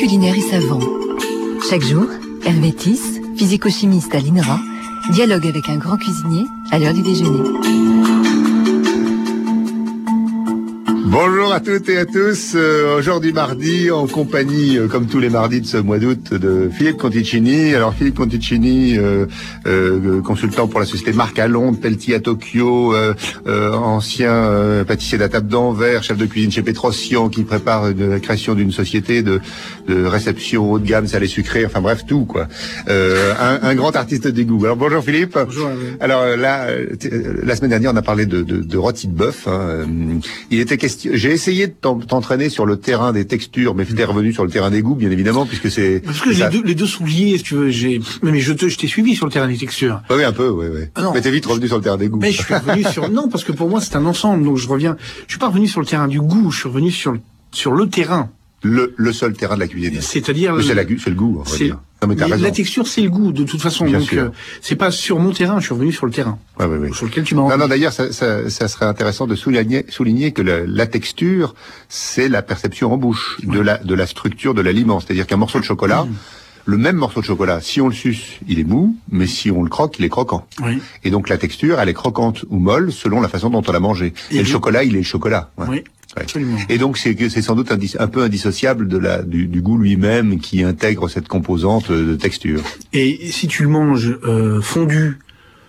culinaire et savant. Chaque jour, Hervé Tiss, physico-chimiste à l'INRA, dialogue avec un grand cuisinier à l'heure du déjeuner. Bonjour à toutes et à tous. Aujourd'hui mardi, en compagnie, comme tous les mardis de ce mois d'août, de Philippe Conticini. Alors Philippe Conticini, consultant pour la société Marc à Londres, Pelletier à Tokyo, ancien pâtissier de la table d'Anvers, chef de cuisine chez Petrosian, qui prépare la création d'une société de réception haut de gamme, salé sucré, enfin bref, tout quoi. Un grand artiste du goût. Alors bonjour Philippe. Bonjour. Alors là, la semaine dernière, on a parlé de rôti de bœuf. Il était question. J'ai essayé de t'entraîner sur le terrain des textures, mais t'es revenu sur le terrain des goûts, bien évidemment, puisque c'est... Parce que les deux sont liés, si tu veux. Mais je t'ai suivi sur le terrain des textures. Oui, un peu, oui. Ah, mais t'es vite revenu sur le terrain des goûts. Mais je suis revenu sur... Non, parce que pour moi, c'est un ensemble, donc je reviens... Je suis pas revenu sur le terrain du goût, je suis revenu sur le terrain. Le seul terrain de la cuisine. C'est-à-dire... C'est le goût, on va dire. Non, mais t'as raison. La texture, c'est le goût, de toute façon. Bien donc, sûr. c'est pas sur mon terrain, je suis revenu sur le terrain. Oui. Sur lequel tu m'as... Non, d'ailleurs, ça serait intéressant de souligner que la texture, c'est la perception en bouche de la structure de l'aliment. C'est-à-dire qu'un morceau de chocolat, le même morceau de chocolat, si on le suce, il est mou, mais si on le croque, il est croquant. Oui. Et donc la texture, elle est croquante ou molle selon la façon dont on l'a mangé. Et le chocolat, il est chocolat. Ouais. Oui. Absolument. Et donc c'est sans doute un peu indissociable du goût lui-même qui intègre cette composante de texture. Et si tu le manges fondu,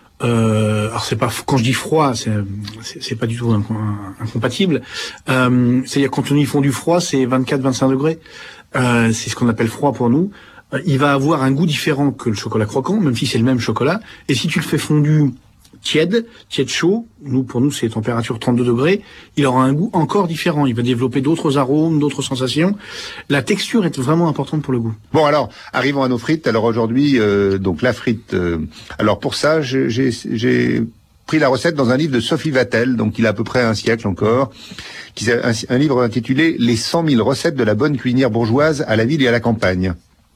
alors c'est pas, quand je dis froid, c'est pas du tout incompatible. C'est-à-dire quand on dit fondu froid, c'est 24-25 degrés. C'est ce qu'on appelle froid pour nous. Il va avoir un goût différent que le chocolat croquant, même si c'est le même chocolat. Et si tu le fais fondu tiède chaud, pour nous c'est température 32 degrés, il aura un goût encore différent, il va développer d'autres arômes, d'autres sensations. La texture est vraiment importante pour le goût. Bon alors, arrivons à nos frites. Alors aujourd'hui, donc la frite, alors pour ça, j'ai pris la recette dans un livre de Sophie Vattel, donc il a à peu près un siècle encore, un livre intitulé « Les 100 000 recettes de la bonne cuisinière bourgeoise à la ville et à la campagne ».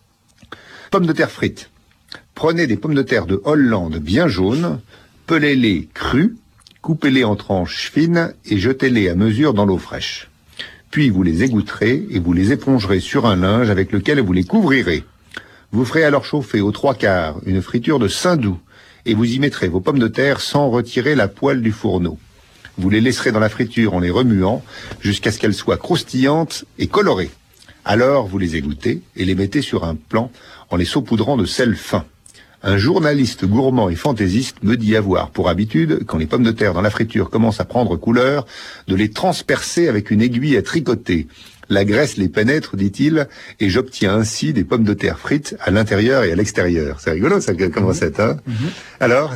Pommes de terre frites. Prenez des pommes de terre de Hollande bien jaunes, pelez-les crus, coupez-les en tranches fines et jetez-les à mesure dans l'eau fraîche. Puis vous les égoutterez et vous les épongerez sur un linge avec lequel vous les couvrirez. Vous ferez alors chauffer aux 3/4 une friture de saindoux et vous y mettrez vos pommes de terre sans retirer la poêle du fourneau. Vous les laisserez dans la friture en les remuant jusqu'à ce qu'elles soient croustillantes et colorées. Alors vous les égouttez et les mettez sur un plan en les saupoudrant de sel fin. Un journaliste gourmand et fantaisiste me dit avoir pour habitude, quand les pommes de terre dans la friture commencent à prendre couleur, de les transpercer avec une aiguille à tricoter. La graisse les pénètre, dit-il, et j'obtiens ainsi des pommes de terre frites à l'intérieur et à l'extérieur. C'est rigolo ça comme recette, hein. Alors,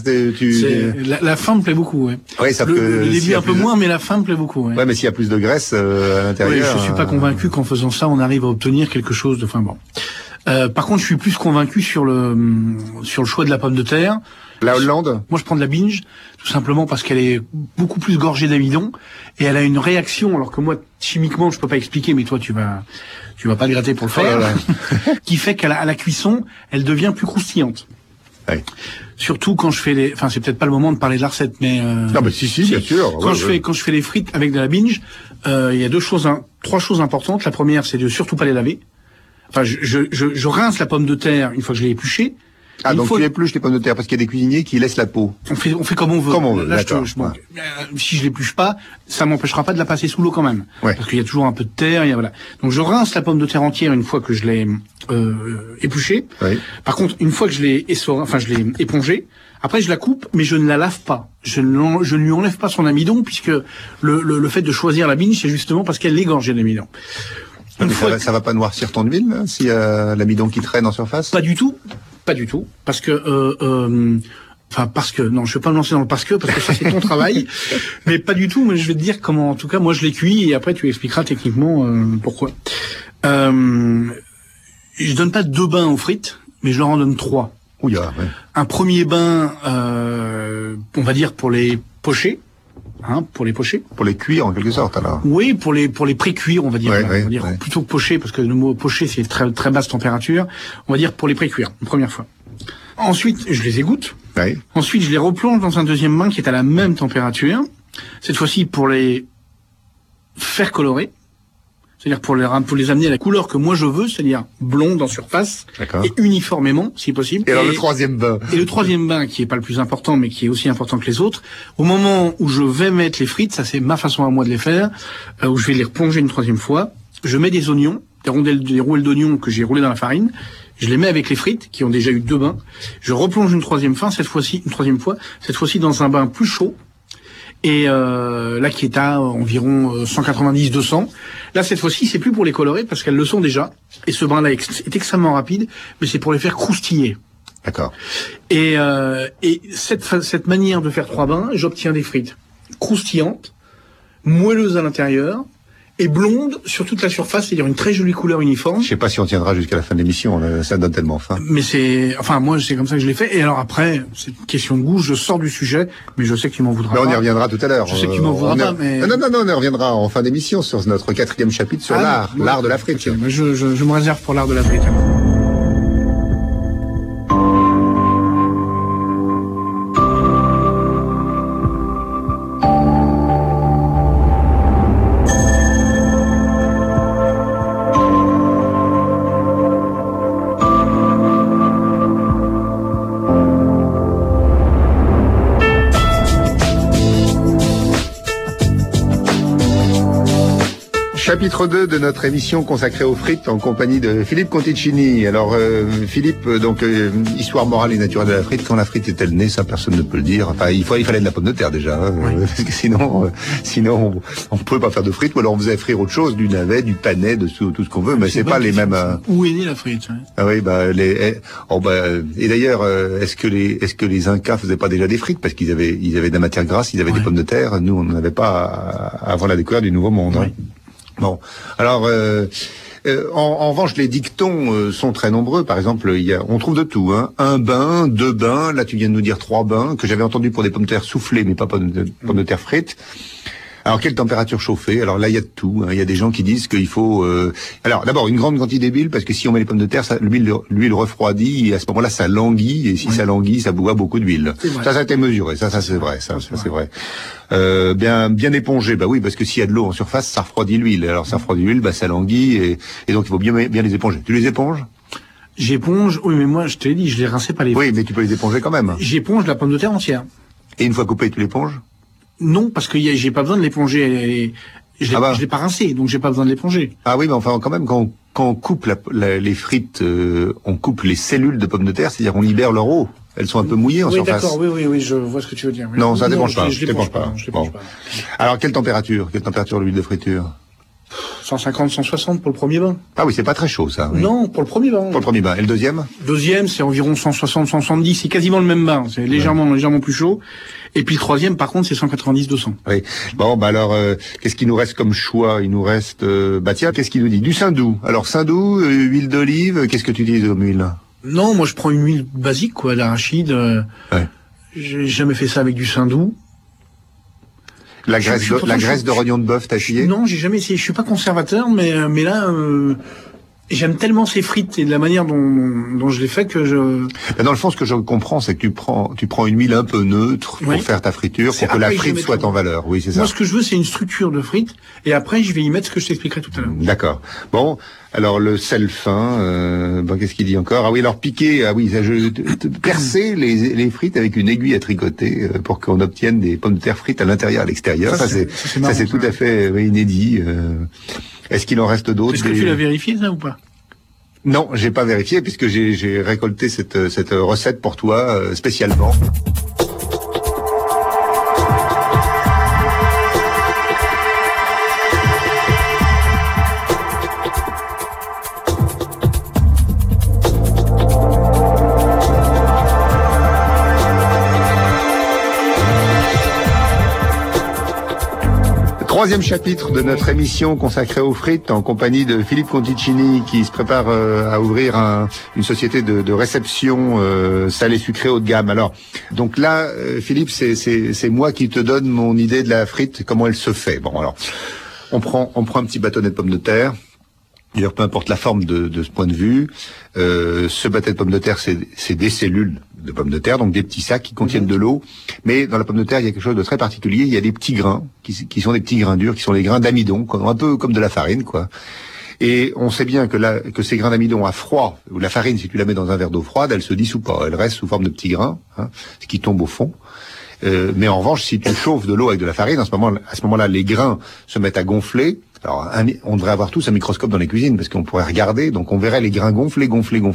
la fin me plaît beaucoup, ouais. Oui, ça peut. Le début un peu moins, mais la fin me plaît beaucoup, ouais. Ouais, mais s'il y a plus de graisse à l'intérieur. Oui, je suis pas convaincu qu'en faisant ça, on arrive à obtenir quelque chose de. Enfin bon. Par contre, je suis plus convaincu sur le choix de la pomme de terre. La Hollande. Moi, je prends de la binge, tout simplement parce qu'elle est beaucoup plus gorgée d'amidon et elle a une réaction, alors que moi, chimiquement, je peux pas expliquer, mais toi, tu vas pas le gratter pour le faire, qui fait qu'à la cuisson, elle devient plus croustillante. Oui. Surtout quand je fais enfin, c'est peut-être pas le moment de parler de la recette, mais non, mais si, bien sûr. Quand je fais les frites avec de la binge, il y a trois choses importantes. La première, c'est de surtout pas les laver. Enfin, je rince la pomme de terre une fois que je l'ai épluchée. Ah, donc tu épluches les pommes de terre parce qu'il y a des cuisiniers qui laissent la peau. On fait comme on veut. Comme on veut, là, d'accord. Si je l'épluche pas, ça m'empêchera pas de la passer sous l'eau quand même. Ouais. Parce qu'il y a toujours un peu de terre, voilà. Donc je rince la pomme de terre entière une fois que je l'ai épluchée. Oui. Par contre, une fois que je l'ai épongée, après je la coupe, mais je ne la lave pas. Je ne lui enlève pas son amidon, puisque le fait de choisir la binge, c'est justement parce qu'elle est gorgée d'amidon. Ça va pas noircir ton huile, là, s'il y a l'amidon qui traîne en surface? Pas du tout, parce que non, je vais pas me lancer dans le parce que ça c'est ton travail, mais pas du tout. Mais je vais te dire comment, en tout cas, moi je l'ai cuit et après tu expliqueras techniquement pourquoi. Je donne pas 2 bains aux frites, mais je leur en donne 3. Ouya, ouais. Un premier bain, on va dire pour les pocher. Pour les pocher. Pour les cuire en quelque sorte alors. Oui, pour les pré-cuire, on va dire. Ouais. Plutôt que pocher, parce que le mot pocher c'est très très basse température. On va dire pour les pré-cuire, une première fois. Ensuite, je les égoutte. Ouais. Ensuite, je les replonge dans un deuxième bain qui est à la même température. Cette fois-ci pour les faire colorer. C'est-à-dire pour les amener à la couleur que moi je veux, c'est-à-dire blonde en surface et uniformément, si possible. Et alors le troisième bain. Et le troisième bain, qui est pas le plus important, mais qui est aussi important que les autres, au moment où je vais mettre les frites, ça c'est ma façon à moi de les faire, où je vais les replonger une troisième fois, je mets des oignons, des rouelles d'oignons que j'ai roulées dans la farine, je les mets avec les frites, qui ont déjà eu 2 bains, je replonge une troisième fois, cette fois-ci dans un bain plus chaud, et là qui est à environ 190-200. Là cette fois-ci c'est plus pour les colorer parce qu'elles le sont déjà, et ce bain-là est extrêmement rapide, mais c'est pour les faire croustiller. D'accord. Et cette manière de faire 3 bains, j'obtiens des frites croustillantes, moelleuses à l'intérieur, et blonde sur toute la surface, c'est-à-dire une très jolie couleur uniforme. Je sais pas si on tiendra jusqu'à la fin de l'émission, ça donne tellement faim. Mais moi c'est comme ça que je l'ai fait. Et alors après, c'est une question de goût, je sors du sujet, mais je sais que tu m'en voudras pas. On y reviendra tout à l'heure. Je sais que tu m'en voudras pas, mais... Non, on y reviendra en fin d'émission sur notre 4e chapitre sur l'art de la frite. Okay, je me réserve pour l'art de la frite. Chapitre 2 de notre émission consacrée aux frites en compagnie de Philippe Conticini. Alors Philippe, histoire morale et naturelle de la frite, quand la frite est-elle née, ça personne ne peut le dire. Enfin, il fallait de la pomme de terre déjà, parce que sinon on pouvait pas faire de frites, ou alors on faisait frire autre chose, du navet, du panais, de tout ce qu'on veut, mais c'est pas les mêmes. Où est née la frite? Ah oui, et d'ailleurs, est-ce que les Incas faisaient pas déjà des frites parce qu'ils avaient de la matière grasse, ils avaient des pommes de terre. Nous, on n'en avait pas avant la découverte du Nouveau Monde. Oui. Bon, alors en revanche, les dictons sont très nombreux. Par exemple, on trouve de tout. 1 bain, 2 bains. Là, tu viens de nous dire 3 bains que j'avais entendu pour des pommes de terre soufflées, mais pas pommes de terre frites. Alors, quelle température chauffer? Alors là, il y a de tout. Il y a des gens qui disent qu'il faut... Alors, d'abord, une grande quantité d'huile, parce que si on met les pommes de terre, l'huile refroidit, et à ce moment-là, ça languit, et si ça languit, ça boit beaucoup d'huile. Ça a été mesuré. Ça c'est vrai. Ça c'est vrai. Bien épongé, oui, parce que s'il y a de l'eau en surface, ça refroidit l'huile. Alors, ça refroidit l'huile, ça languit, et donc il faut bien les éponger. Tu les éponges? J'éponge, oui, mais moi, je te l'ai dit, je les rinçais pas les frites. Oui, mais tu peux les éponger quand même. J'éponge la pomme de terre entière. Et une fois coupée, tu l'éponges? Non, parce que j'ai pas besoin de l'éponger. Je l'ai pas rincé, donc j'ai pas besoin de l'éponger. Ah oui, mais enfin, quand même, quand on coupe les frites, on coupe les cellules de pommes de terre, c'est-à-dire on libère leur eau. Elles sont un peu mouillées en surface. Oui, je vois ce que tu veux dire. Non, ça t'éponge pas. Je l'éponge pas. Alors, quelle température l'huile de friture? 150, 160 pour le premier bain. Ah oui, c'est pas très chaud, ça. Oui. Non, pour le premier bain. Pour le premier bain. Et le deuxième? Deuxième, c'est environ 160, 170. C'est quasiment le même bain. C'est légèrement plus chaud. Et puis le troisième, par contre, c'est 190, 200. Oui. Bon, alors, qu'est-ce qu'il nous reste comme choix? Il nous reste, tiens, qu'est-ce qu'il nous dit? Du saindoux. Alors, saindoux, huile d'olive, qu'est-ce que tu utilises comme huile? Non, moi, je prends une huile basique, d'arachide. Ouais. J'ai jamais fait ça avec du saindoux. La graisse de rognon de bœuf, t'as essayé? Non, j'ai jamais essayé. Je suis pas conservateur, mais là, j'aime tellement ces frites et de la manière dont je les fais que je... Dans le fond, ce que je comprends, c'est que tu prends une huile un peu neutre pour faire ta friture, pour que la frite soit en valeur. Oui, c'est ça. Moi, ce que je veux, c'est une structure de frites, et après, je vais y mettre ce que je t'expliquerai tout à l'heure. D'accord. Bon, alors le sel fin, qu'est-ce qu'il dit encore? Ah oui, alors piquer, percer les frites avec une aiguille à tricoter pour qu'on obtienne des pommes de terre frites à l'intérieur et à l'extérieur. Ça, c'est tout à fait inédit. Est-ce qu'il en reste d'autres? Est-ce que tu l'as vérifié, ça, ou pas? Non, j'ai pas vérifié puisque j'ai récolté cette recette pour toi spécialement. Troisième chapitre de notre émission consacrée aux frites en compagnie de Philippe Conticini qui se prépare à ouvrir une société de réception salée sucrée haut de gamme. Alors, donc là, Philippe, c'est moi qui te donne mon idée de la frite, comment elle se fait. Bon, alors, on prend un petit bâtonnet de pommes de terre. D'ailleurs, peu importe la forme de ce point de vue, ce baptême de pommes de terre, c'est des cellules de pommes de terre, donc des petits sacs qui contiennent de l'eau. Mais dans la pomme de terre, il y a quelque chose de très particulier. Il y a des petits grains qui sont des petits grains durs, qui sont les grains d'amidon, un peu comme de la farine, quoi. Et on sait bien que ces grains d'amidon à froid, ou la farine, si tu la mets dans un verre d'eau froide, elle se dissout pas. Elle reste sous forme de petits grains, ce qui tombe au fond. Mais en revanche, si tu chauffes de l'eau avec de la farine, à ce moment-là, les grains se mettent à gonfler. Alors, on devrait avoir tous un microscope dans les cuisines parce qu'on pourrait regarder, donc on verrait les grains gonfler,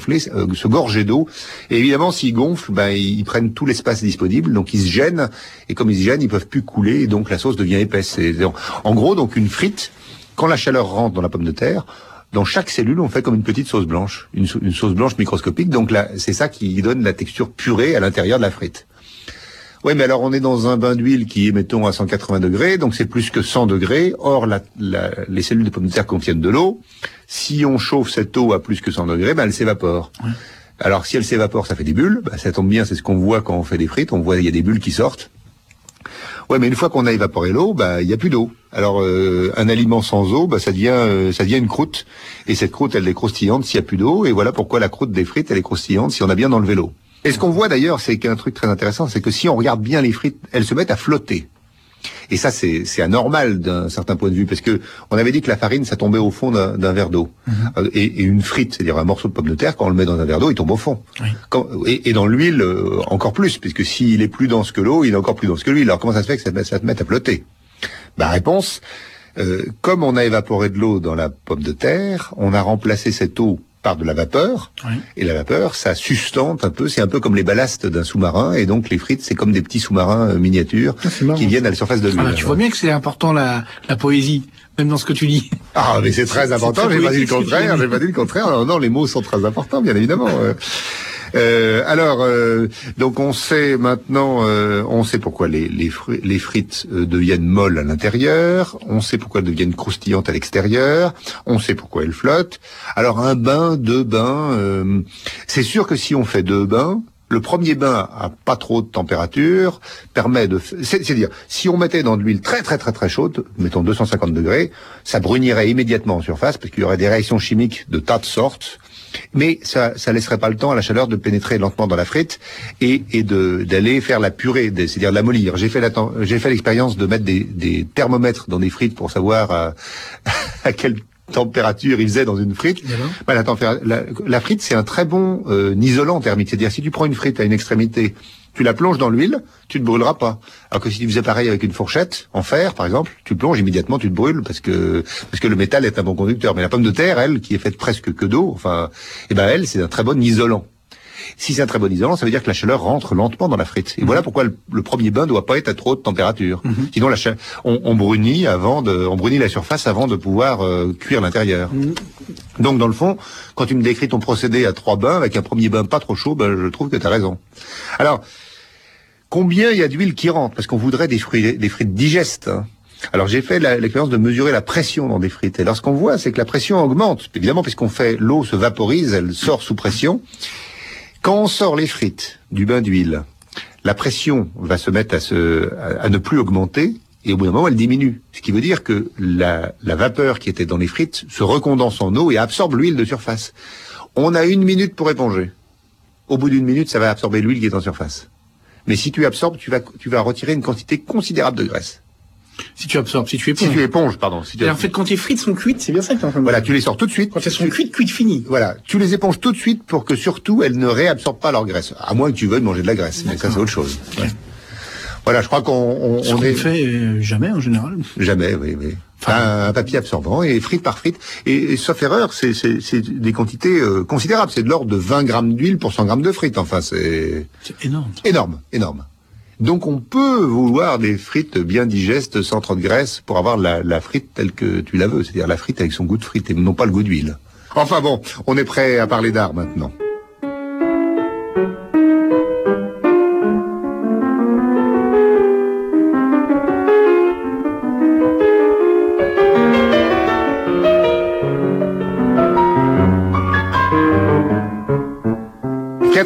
se gorger d'eau. Et évidemment, s'ils gonflent, ils prennent tout l'espace disponible, donc ils se gênent. Et comme ils se gênent, ils peuvent plus couler, et donc la sauce devient épaisse. En gros, donc une frite, quand la chaleur rentre dans la pomme de terre, dans chaque cellule, on fait comme une petite sauce blanche, une sauce blanche microscopique. Donc là, c'est ça qui donne la texture purée à l'intérieur de la frite. Oui, mais alors on est dans un bain d'huile qui est, mettons, à 180 degrés, donc c'est plus que 100 degrés. Or, les cellules de pommes de terre contiennent de l'eau. Si on chauffe cette eau à plus que 100 degrés, elle s'évapore. Ouais. Alors, si elle s'évapore, ça fait des bulles. Ça tombe bien, c'est ce qu'on voit quand on fait des frites. On voit, il y a des bulles qui sortent. Ouais, mais une fois qu'on a évaporé l'eau, il y a plus d'eau. Alors, un aliment sans eau, ça devient une croûte. Et cette croûte, elle est croustillante s'il y a plus d'eau. Et voilà pourquoi la croûte des frites, elle est croustillante si on a bien enlevé l'eau. Et ce qu'on voit d'ailleurs, c'est qu'un truc très intéressant, c'est que si on regarde bien les frites, elles se mettent à flotter. Et ça, c'est anormal d'un certain point de vue, parce que on avait dit que la farine, ça tombait au fond d'un verre d'eau. Et une frite, c'est-à-dire un morceau de pomme de terre, quand on le met dans un verre d'eau, il tombe au fond. Oui. Et dans l'huile, encore plus, puisque s'il est plus dense que l'eau, il est encore plus dense que l'huile. Alors comment ça se fait que ça se mette à flotter? Réponse, comme on a évaporé de l'eau dans la pomme de terre, on a remplacé cette eau par de la vapeur, oui. Et la vapeur, ça sustente un peu, c'est un peu comme les ballasts d'un sous-marin, et donc les frites, c'est comme des petits sous-marins miniatures qui viennent à la surface de l'huile. Tu vois bien que c'est important la poésie, même dans ce que tu dis. Ah, mais c'est très important, j'ai pas dit le contraire, non, les mots sont très importants, bien évidemment. Donc on sait maintenant, on sait pourquoi les frites deviennent molles à l'intérieur, on sait pourquoi elles deviennent croustillantes à l'extérieur, on sait pourquoi elles flottent. Alors un bain, 2 bains, c'est sûr que si on fait 2 bains, le premier bain à pas trop de température permet c'est-à-dire, si on mettait dans de l'huile très très très très chaude, mettons 250 degrés, ça brunirait immédiatement en surface parce qu'il y aurait des réactions chimiques de tas de sortes. Mais ça laisserait pas le temps à la chaleur de pénétrer lentement dans la frite et d'aller faire la purée, c'est-à-dire l'amollir. J'ai fait l'expérience de mettre des thermomètres dans des frites pour savoir à quelle température il faisait dans une frite. La frite, c'est un très bon isolant thermique. C'est-à-dire, si tu prends une frite à une extrémité, tu la plonges dans l'huile, tu ne brûleras pas. Alors que si tu faisais pareil avec une fourchette, en fer, par exemple, tu plonges immédiatement, tu te brûles parce que le métal est un bon conducteur. Mais la pomme de terre, elle, qui est faite presque que d'eau, elle, c'est un très bon isolant. Si c'est un très bon isolant, ça veut dire que la chaleur rentre lentement dans la frite. Et voilà pourquoi le premier bain doit pas être à trop haute température. Sinon, on brunit la surface avant de pouvoir cuire l'intérieur. Donc, dans le fond, quand tu me décris ton procédé à 3 bains, avec un premier bain pas trop chaud, je trouve que tu as raison. Alors, combien il y a d'huile qui rentre? Parce qu'on voudrait des frites digestes, hein. Alors j'ai fait l'expérience de mesurer la pression dans des frites. Et alors ce qu'on voit, c'est que la pression augmente. Évidemment, puisqu'on fait, l'eau se vaporise, elle sort sous pression. Quand on sort les frites du bain d'huile, la pression va se mettre à ne plus augmenter, et au bout d'un moment, elle diminue. Ce qui veut dire que la vapeur qui était dans les frites se recondense en eau et absorbe l'huile de surface. On a 1 minute pour éponger. Au bout d'1 minute, ça va absorber l'huile qui est en surface. Mais si tu absorbes, tu vas retirer une quantité considérable de graisse. Si tu absorbes, si tu éponges. Si tu éponges, pardon. Et en fait, quand tes frites sont cuites, c'est bien ça que tu es en train de dire. Voilà, tu les sors tout de suite. Quand elles sont cuites finies. Voilà, tu les éponges tout de suite pour que surtout elles ne réabsorbent pas leur graisse. À moins que tu veuilles manger de la graisse, mais ça c'est autre chose. Ouais. Voilà, je crois qu'on fait jamais en général. Jamais, oui. Un papier absorbant et frite par frite. Et sauf erreur, c'est des quantités considérables. C'est de l'ordre de 20 grammes d'huile pour 100 grammes de frites. Enfin, c'est énorme. Énorme. Donc on peut vouloir des frites bien digestes, sans trop de graisse, pour avoir la frite telle que tu la veux. C'est-à-dire la frite avec son goût de frite et non pas le goût d'huile. Enfin bon, on est prêt à parler d'art maintenant.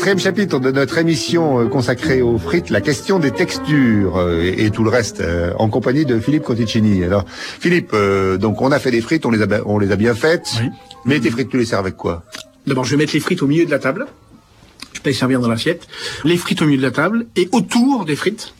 Quatrième chapitre de notre émission consacrée aux frites, la question des textures et tout le reste, en compagnie de Philippe Conticini. Alors, Philippe, donc on a fait des frites, on les a bien faites, Oui. mais tes frites, tu les sers avec quoi? D'abord, je vais mettre les frites au milieu de la table. Je vais les servir dans l'assiette. Les frites au milieu de la table. Et autour des frites,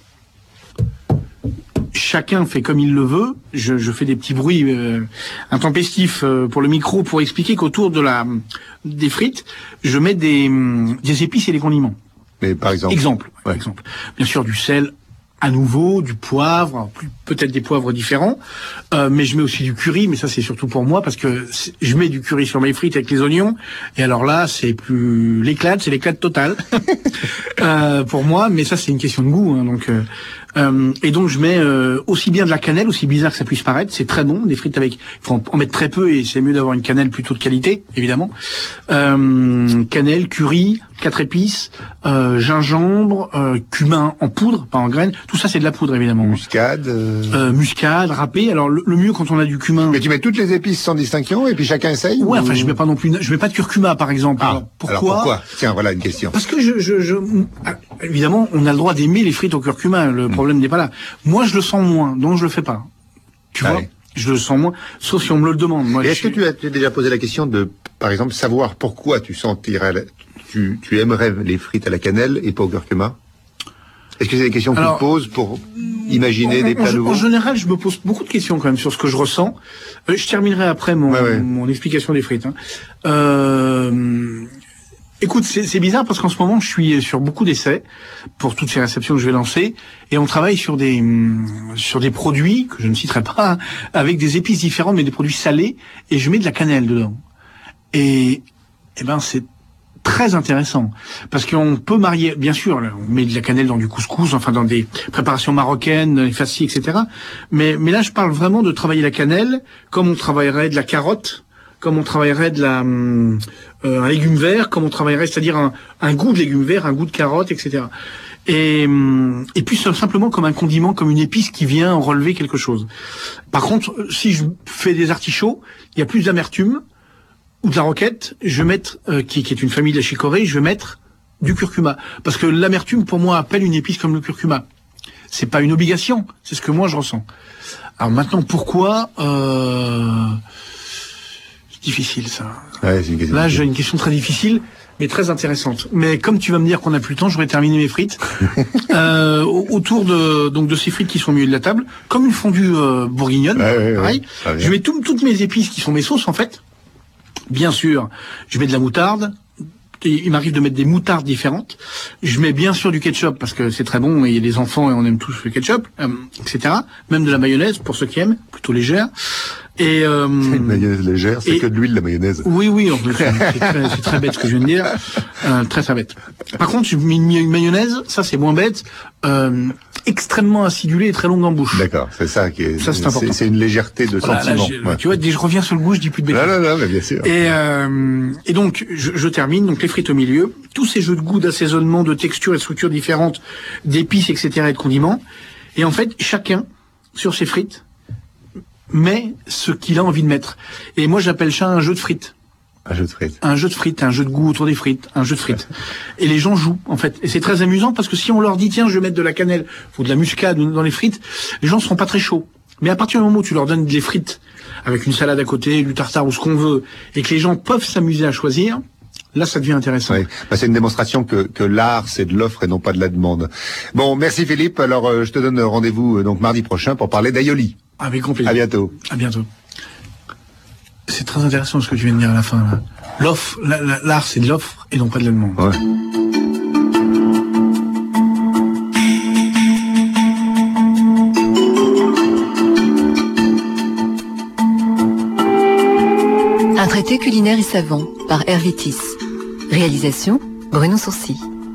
chacun fait comme il le veut. Je fais des petits bruits intempestifs pour le micro pour expliquer qu'autour des frites, je mets des épices et des condiments. Mais par exemple. Exemple. Bien sûr, du sel à nouveau, du poivre, peut-être des poivres différents, mais je mets aussi du curry, mais ça c'est surtout pour moi parce que je mets du curry sur mes frites avec les oignons, et alors là c'est l'éclate totale pour moi, mais ça c'est une question de goût, hein, donc et donc je mets aussi bien de la cannelle, aussi bizarre que ça puisse paraître, c'est très bon, des frites avec, il faut en mettre très peu et c'est mieux d'avoir une cannelle plutôt de qualité, évidemment. Cannelle, curry, 4 épices, gingembre, cumin en poudre, pas en graines, tout ça c'est de la poudre évidemment. Muscade. Muscade, râpé. Alors le mieux quand on a du cumin. Mais tu mets toutes les épices sans distinction et puis chacun essaye. Ouais, ou... enfin je mets pas non plus, je mets pas de curcuma par exemple. Ah, alors, pourquoi? Alors pourquoi? Tiens, voilà une question. Parce que évidemment, on a le droit d'aimer les frites au curcuma. Le problème n'est pas là. Moi, je le sens moins, donc je le fais pas. Tu vois? Ouais. Je le sens moins, sauf si on me le demande. Moi, Et est-ce que tu as déjà posé la question de, par exemple, savoir pourquoi tu aimerais les frites à la cannelle et pas au curcuma? Est-ce que c'est des questions que tu te poses pour imaginer des plats nouveaux? En général, je me pose beaucoup de questions quand même sur ce que je ressens. Je terminerai après mon explication des frites. Écoute, c'est bizarre parce qu'en ce moment, je suis sur beaucoup d'essais pour toutes ces réceptions que je vais lancer, et on travaille sur des produits que je ne citerai pas, avec des épices différentes, mais des produits salés, et je mets de la cannelle dedans. Et ben c'est très intéressant parce qu'on peut marier, bien sûr, on met de la cannelle dans du couscous, enfin dans des préparations marocaines, les fassis, etc. Mais là, je parle vraiment de travailler la cannelle comme on travaillerait de la carotte, comme on travaillerait de un légume vert, comme on travaillerait, c'est-à-dire un goût de légume vert, un goût de carotte, etc. Et puis simplement comme un condiment, comme une épice qui vient relever quelque chose. Par contre, si je fais des artichauts, il y a plus d'amertume, ou de la roquette, je vais mettre, qui est une famille de la chicorée, je vais mettre du curcuma. Parce que l'amertume, pour moi, appelle une épice comme le curcuma. C'est pas une obligation, c'est ce que moi je ressens. Alors maintenant, pourquoi c'est difficile, ça. Ouais, c'est une question. Là, j'ai une question très difficile, mais très intéressante. Mais comme tu vas me dire qu'on n'a plus le temps, j'aurais terminé mes frites. Autour de ces frites qui sont au milieu de la table, comme une fondue bourguignonne, pareil. Je mets toutes mes épices qui sont mes sauces, en fait. Bien sûr, je mets de la moutarde. Il m'arrive de mettre des moutardes différentes. Je mets bien sûr du ketchup parce que c'est très bon et il y a des enfants et on aime tous le ketchup, etc. Même de la mayonnaise pour ceux qui aiment, plutôt légère. Et une mayonnaise légère, c'est que de l'huile, la mayonnaise. Oui, en plus, c'est très bête ce que je viens de dire, très bête. Par contre, une mayonnaise, ça c'est moins bête, extrêmement acidulée et très longue en bouche. D'accord, c'est ça qui est. Ça c'est important. C'est une légèreté de sentiment. Là, tu vois, dès que je reviens sur le goût, je dis plus de bêtises. Non, mais bien sûr. Et donc, je termine, donc les frites au milieu, tous ces jeux de goût, d'assaisonnement, de textures et de structures différentes, d'épices, etc. et de condiments. Et en fait, chacun, sur ses frites, met ce qu'il a envie de mettre. Et moi, j'appelle ça un jeu de frites. Un jeu de frites. Un jeu de frites, un jeu de goût autour des frites, un jeu de frites. Et les gens jouent, en fait. Et c'est très amusant parce que si on leur dit, tiens, je vais mettre de la cannelle ou de la muscade dans les frites, les gens ne seront pas très chauds. Mais à partir du moment où tu leur donnes des frites avec une salade à côté, du tartare ou ce qu'on veut, et que les gens peuvent s'amuser à choisir, là, ça devient intéressant. Oui. C'est une démonstration que l'art, c'est de l'offre et non pas de la demande. Bon, merci Philippe. Alors, je te donne rendez-vous donc mardi prochain pour parler d'aïoli. Avec grand plaisir. À bientôt. À bientôt. C'est très intéressant ce que tu viens de dire à la fin. Là. L'offre, l'art, c'est de l'offre et non pas de la demande. Ouais. Un traité culinaire et savant par Hervé Tisse. Réalisation Bruno Sourcy.